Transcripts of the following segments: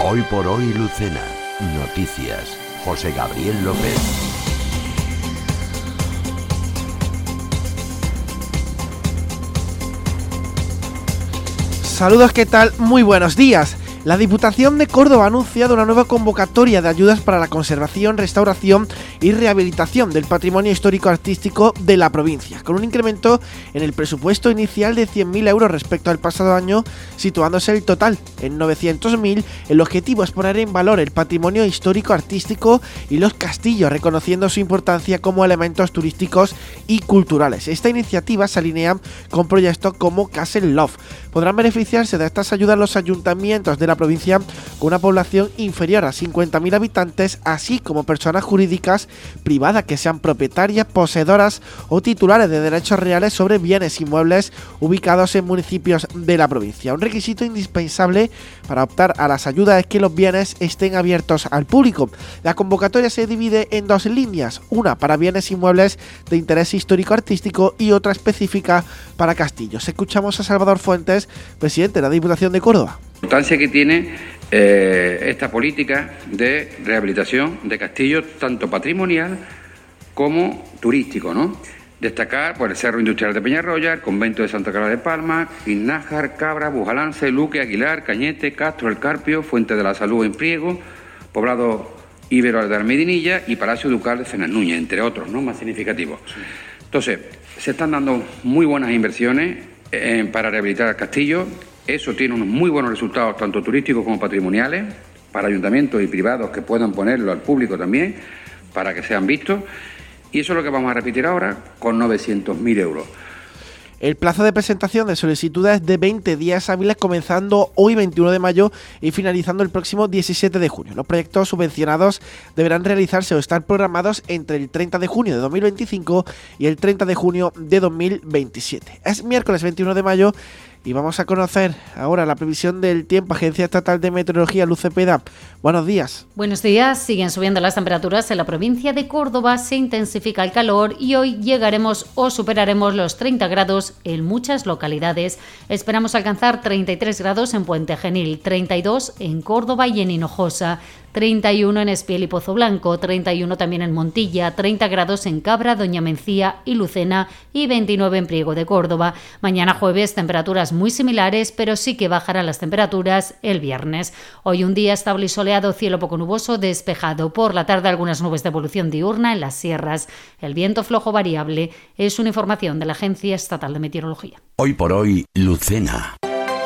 Hoy por hoy Lucena. Noticias. José Gabriel López. Saludos, ¿qué tal? Muy buenos días. La Diputación de Córdoba ha anunciado una nueva convocatoria de ayudas para la conservación, restauración y rehabilitación del patrimonio histórico-artístico de la provincia, con un incremento en el presupuesto inicial de 100.000 euros respecto al pasado año, situándose el total en 900.000. El objetivo es poner en valor el patrimonio histórico-artístico y los castillos, reconociendo su importancia como elementos turísticos y culturales. Esta iniciativa se alinea con proyectos como Castle Love. Podrán beneficiarse de estas ayudas los ayuntamientos de la provincia con una población inferior a 50.000 habitantes, así como personas jurídicas privadas que sean propietarias, poseedoras o titulares de derechos reales sobre bienes inmuebles ubicados en municipios de la provincia. Un requisito indispensable para optar a las ayudas es que los bienes estén abiertos al público. La convocatoria se divide en dos líneas, una para bienes inmuebles de interés histórico-artístico y otra específica para castillos. Escuchamos a Salvador Fuentes, presidente de la Diputación de Córdoba. La importancia que tiene esta política de rehabilitación de castillos, tanto patrimonial como turístico, ¿no? Destacar el Cerro Industrial de Peñarroya, el Convento de Santa Clara de Palma, Iznájar, Cabra, Bujalance, Luque, Aguilar, Cañete, Castro, El Carpio, Fuente de la Salud en Priego, Poblado Íbero de Almedinilla y Palacio Ducal de Cenas Núñez, entre otros, ¿no?, más significativos. Entonces, se están dando muy buenas inversiones para rehabilitar el castillo. Eso tiene unos muy buenos resultados, tanto turísticos como patrimoniales, para ayuntamientos y privados que puedan ponerlo al público también, para que sean vistos. Y eso es lo que vamos a repetir ahora con 900.000 euros. El plazo de presentación de solicitudes es de 20 días hábiles, comenzando hoy 21 de mayo y finalizando el próximo 17 de junio. Los proyectos subvencionados deberán realizarse o estar programados entre el 30 de junio de 2025 y el 30 de junio de 2027. Es miércoles 21 de mayo y vamos a conocer ahora la previsión del tiempo. Agencia Estatal de Meteorología, Luz Cepeda. Buenos días. Buenos días. Siguen subiendo las temperaturas en la provincia de Córdoba, se intensifica el calor y hoy llegaremos o superaremos los 30 grados en muchas localidades. Esperamos alcanzar 33 grados en Puente Genil, 32 en Córdoba y en Hinojosa, 31 en Espiel y Pozo Blanco, 31 también en Montilla, 30 grados en Cabra, Doña Mencía y Lucena y 29 en Priego de Córdoba. Mañana jueves temperaturas muy similares, pero sí que bajarán las temperaturas el viernes. Hoy un día estable y soleado, cielo poco nuboso, despejado. Por la tarde algunas nubes de evolución diurna en las sierras. El viento flojo variable. Es una información de la Agencia Estatal de Meteorología. Hoy por hoy Lucena.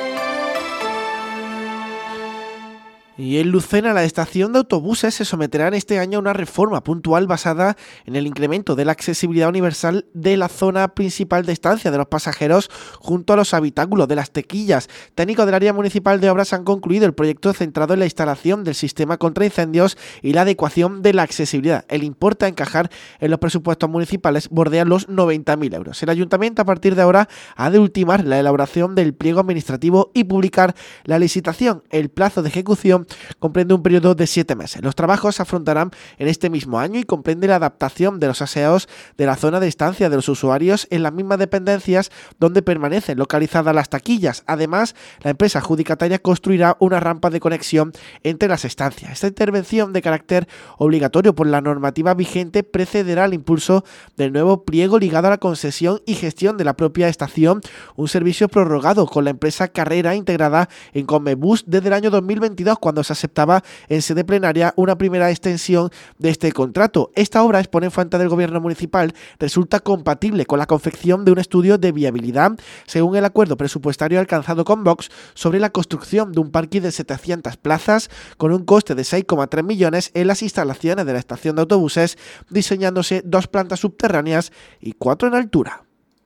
Y en Lucena, la estación de autobuses se someterá este año a una reforma puntual basada en el incremento de la accesibilidad universal de la zona principal de estancia de los pasajeros junto a los habitáculos de las tequillas. Técnicos del área municipal de obras han concluido el proyecto centrado en la instalación del sistema contra incendios y la adecuación de la accesibilidad. El importe a encajar en los presupuestos municipales bordea los 90.000 euros. El ayuntamiento a partir de ahora ha de ultimar la elaboración del pliego administrativo y publicar la licitación. El plazo de ejecución comprende un periodo de 7 meses. Los trabajos se afrontarán en este mismo año y comprende la adaptación de los aseos de la zona de estancia de los usuarios en las mismas dependencias donde permanecen localizadas las taquillas. Además, la empresa adjudicataria construirá una rampa de conexión entre las estancias. Esta intervención de carácter obligatorio por la normativa vigente precederá al impulso del nuevo pliego ligado a la concesión y gestión de la propia estación, un servicio prorrogado con la empresa Carrera integrada en Conmebus desde el año 2022, cuando se aceptaba en sede plenaria una primera extensión de este contrato. Esta obra, expone en fuente del gobierno municipal, resulta compatible con la confección de un estudio de viabilidad según el acuerdo presupuestario alcanzado con Vox sobre la construcción de un parking de 700 plazas con un coste de 6,3 millones en las instalaciones de la estación de autobuses, diseñándose 2 plantas subterráneas y 4 en altura.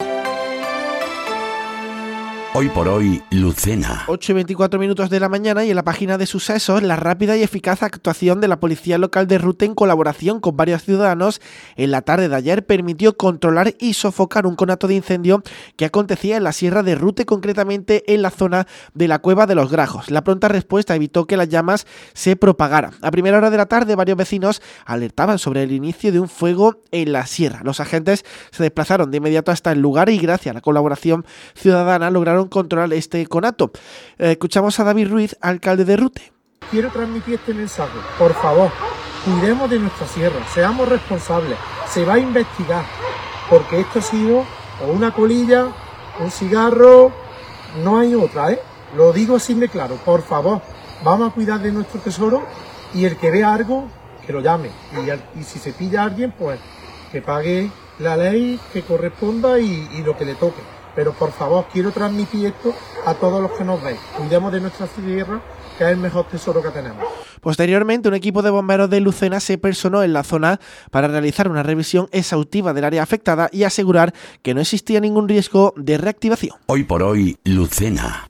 Hoy por hoy, Lucena. 8:24 de la mañana y en la página de sucesos, la rápida y eficaz actuación de la Policía Local de Rute en colaboración con varios ciudadanos en la tarde de ayer permitió controlar y sofocar un conato de incendio que acontecía en la Sierra de Rute, concretamente en la zona de la Cueva de los Grajos. La pronta respuesta evitó que las llamas se propagaran. A primera hora de la tarde, varios vecinos alertaban sobre el inicio de un fuego en la sierra. Los agentes se desplazaron de inmediato hasta el lugar y gracias a la colaboración ciudadana lograron controlar este conato. Escuchamos a David Ruiz, alcalde de Rute. Quiero transmitir este mensaje. Por favor, cuidemos de nuestra sierra, seamos responsables. Se va a investigar, porque esto ha sido o una colilla, un cigarro, no hay otra, Lo digo así de claro. Por favor, vamos a cuidar de nuestro tesoro y el que vea algo, que lo llame. Y si se pilla a alguien, pues que pague la ley que corresponda y lo que le toque. Pero por favor, quiero transmitir esto a todos los que nos veis. Cuidemos de nuestra tierra, que es el mejor tesoro que tenemos. Posteriormente, un equipo de bomberos de Lucena se personó en la zona para realizar una revisión exhaustiva del área afectada y asegurar que no existía ningún riesgo de reactivación. Hoy por hoy, Lucena.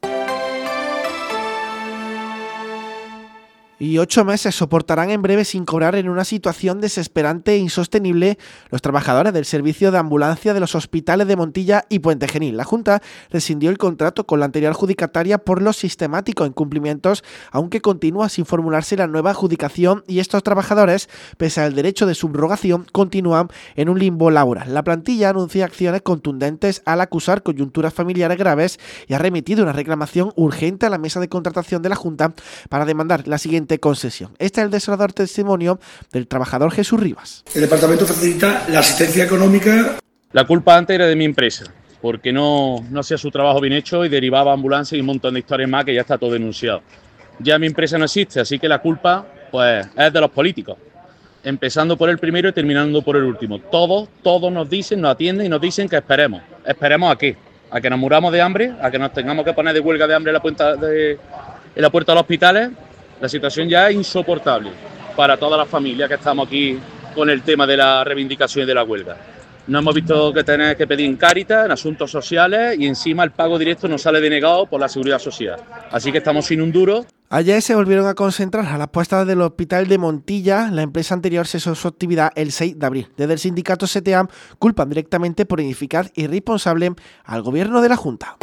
Y 8 meses soportarán en breve sin cobrar en una situación desesperante e insostenible los trabajadores del servicio de ambulancia de los hospitales de Montilla y Puente Genil. La Junta rescindió el contrato con la anterior adjudicataria por los sistemáticos incumplimientos, aunque continúa sin formularse la nueva adjudicación y estos trabajadores, pese al derecho de subrogación, continúan en un limbo laboral. La plantilla anuncia acciones contundentes al acusar coyunturas familiares graves y ha remitido una reclamación urgente a la mesa de contratación de la Junta para demandar la siguiente concesión. Este es el desolador testimonio del trabajador Jesús Rivas. El departamento facilita la asistencia económica. La culpa antes era de mi empresa, porque no hacía su trabajo bien hecho y derivaba ambulancias y un montón de historias más que ya está todo denunciado. Ya mi empresa no existe, así que la culpa pues es de los políticos, empezando por el primero y terminando por el último. Todos nos dicen, nos atienden y nos dicen que esperemos. ¿Esperemos a qué? ¿A que nos muramos de hambre? ¿A que nos tengamos que poner de huelga de hambre en la puerta de los hospitales? La situación ya es insoportable para todas las familias que estamos aquí con el tema de la reivindicación y de la huelga. No hemos visto que tener que pedir en Cáritas, en asuntos sociales, y encima el pago directo nos sale denegado por la Seguridad Social. Así que estamos sin un duro. Ayer se volvieron a concentrar a las puertas del hospital de Montilla. La empresa anterior cesó su actividad el 6 de abril. Desde el sindicato CTA culpan directamente por ineficaz y irresponsable al gobierno de la Junta.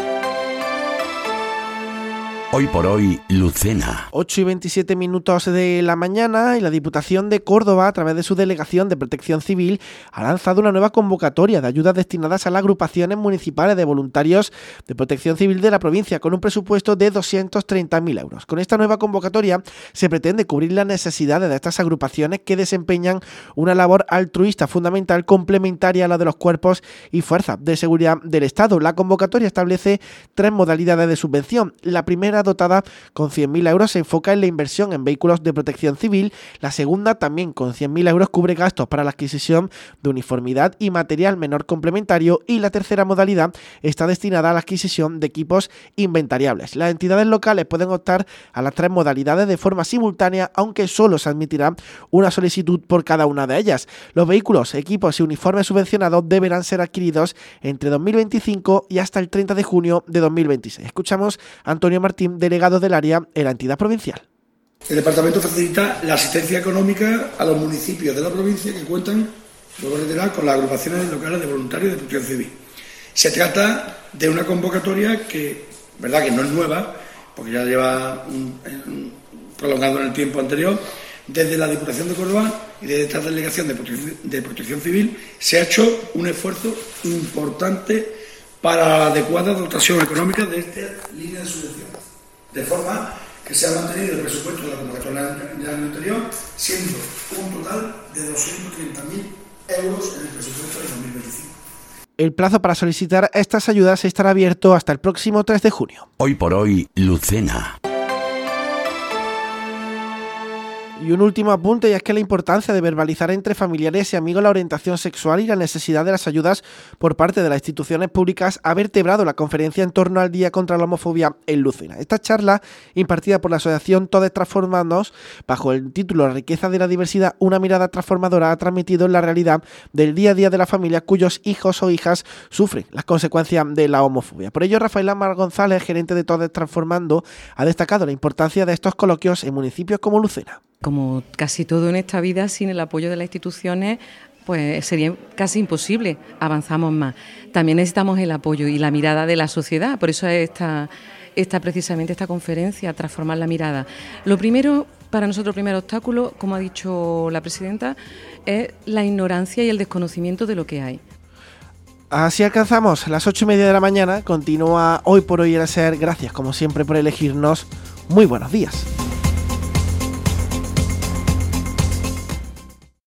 Hoy por hoy, Lucena. 8 y 27 minutos de la mañana y la Diputación de Córdoba, a través de su Delegación de Protección Civil, ha lanzado una nueva convocatoria de ayudas destinadas a las agrupaciones municipales de voluntarios de protección civil de la provincia, con un presupuesto de 230.000 euros. Con esta nueva convocatoria se pretende cubrir las necesidades de estas agrupaciones que desempeñan una labor altruista fundamental complementaria a la de los cuerpos y fuerzas de seguridad del Estado. La convocatoria establece 3 modalidades de subvención. La primera, dotada con 100.000 euros, se enfoca en la inversión en vehículos de protección civil. La segunda, también con 100.000 euros, cubre gastos para la adquisición de uniformidad y material menor complementario, y la tercera modalidad está destinada a la adquisición de equipos inventariables. Las entidades locales pueden optar a las 3 modalidades de forma simultánea, aunque solo se admitirá una solicitud por cada una de ellas. Los vehículos, equipos y uniformes subvencionados deberán ser adquiridos entre 2025 y hasta el 30 de junio de 2026. Escuchamos a Antonio Martín, delegado del área en la entidad provincial. El departamento facilita la asistencia económica a los municipios de la provincia que cuentan, luego reiterar, con las agrupaciones locales de voluntarios de protección civil. Se trata de una convocatoria que, verdad que no es nueva, porque ya lleva prolongando en el tiempo anterior. Desde la Diputación de Córdoba y desde esta Delegación de Protección Civil se ha hecho un esfuerzo importante para la adecuada dotación económica de esta línea de subvención, de forma que se ha mantenido el presupuesto de la convocatoria del año anterior, siendo un total de 230.000 euros en el presupuesto de 2025. El plazo para solicitar estas ayudas estará abierto hasta el próximo 3 de junio. Hoy por hoy, Lucena. Y un último apunte, y es que la importancia de verbalizar entre familiares y amigos la orientación sexual y la necesidad de las ayudas por parte de las instituciones públicas ha vertebrado la conferencia en torno al Día contra la Homofobia en Lucena. Esta charla, impartida por la asociación Todes Transformándonos, bajo el título La riqueza de la diversidad, una mirada transformadora, ha transmitido la realidad del día a día de las familias cuyos hijos o hijas sufren las consecuencias de la homofobia. Por ello, Rafael Amar González, gerente de Todes Transformando, ha destacado la importancia de estos coloquios en municipios como Lucena. Como casi todo en esta vida, sin el apoyo de las instituciones, pues sería casi imposible, avanzamos más. También necesitamos el apoyo y la mirada de la sociedad, por eso está precisamente esta conferencia, transformar la mirada. Lo primero, para nosotros, el primer obstáculo, como ha dicho la presidenta, es la ignorancia y el desconocimiento de lo que hay. Así alcanzamos las 8:30 de la mañana. Continúa Hoy por Hoy en SER. Gracias, como siempre, por elegirnos. Muy buenos días.